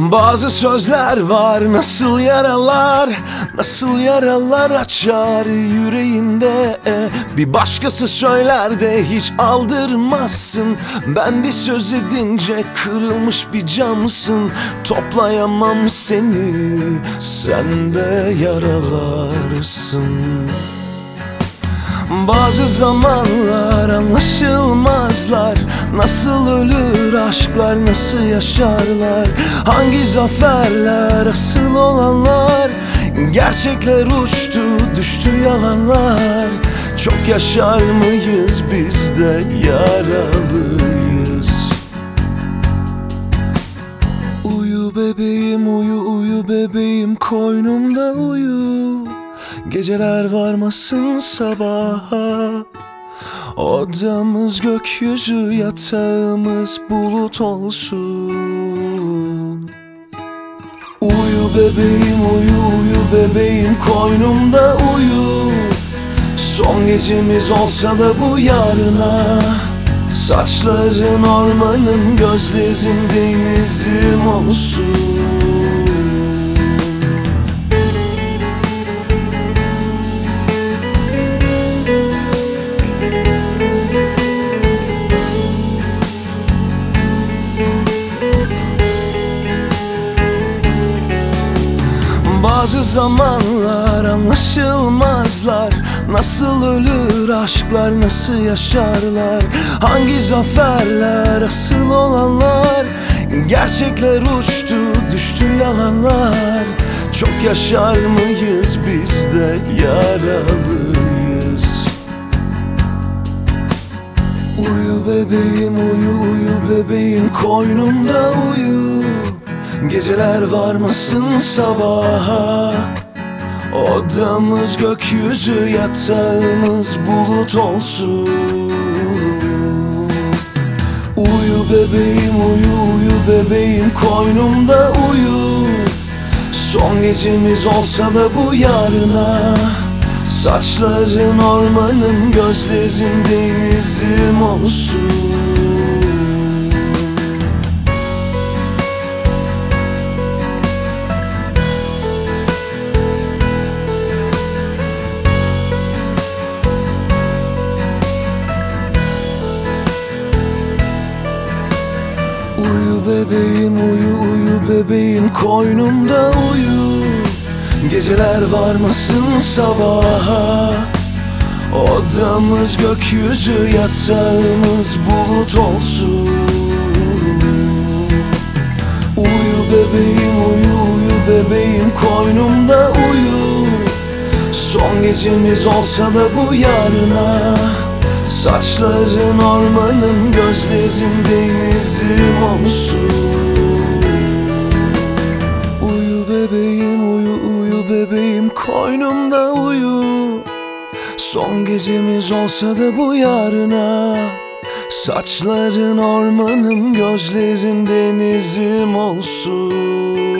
Bazı sözler var, nasıl yaralar, nasıl yaralar açar yüreğinde. Bir başkası söyler de hiç aldırmazsın. Ben bir söz edince kırılmış bir camsın. Toplayamam seni, sen de yaralarsın. Bazı zamanlar anlaşılmazlar. Nasıl ölür aşklar, nasıl yaşarlar? Hangi zaferler asıl olanlar? Gerçekler uçtu, düştü yalanlar. Çok yaşar mıyız biz de yaralıyız? Uyu bebeğim, uyu uyu bebeğim, koynumda uyu. Geceler varmasın sabaha. Odamız gökyüzü, yatağımız bulut olsun. Uyu bebeğim, uyu uyu bebeğim, koynumda uyu. Son gecemiz olsa da bu yarına. Saçların ormanım, gözlerin denizim olsun. Bazı zamanlar anlaşılmazlar. Nasıl ölür aşklar, nasıl yaşarlar? Hangi zaferler asıl olanlar? Gerçekler uçtu, düştü yalanlar. Çok yaşar mıyız biz de yaralıyız? Uyu bebeğim, uyu uyu bebeğim, koynumda uyu. Geceler varmasın sabaha. Odamız gökyüzü, yatağımız bulut olsun. Uyu bebeğim, uyu uyu bebeğim, koynumda uyu. Son gecemiz olsa da bu yarına. Saçların ormanım, gözlerin denizim olsun. Uyu bebeğim, uyu uyu bebeğim, koynumda uyu. Geceler varmasın sabaha. Odamız gökyüzü, yatağımız bulut olsun. Uyu bebeğim, uyu uyu bebeğim, koynumda uyu. Son gecemiz olsa da bu yarına. Saçların ormanım, gözlerin denizim olsun. Uyu bebeğim, uyu uyu bebeğim, koynumda uyu. Son gecemiz olsa da bu yarına. Saçların ormanım, gözlerin denizim olsun.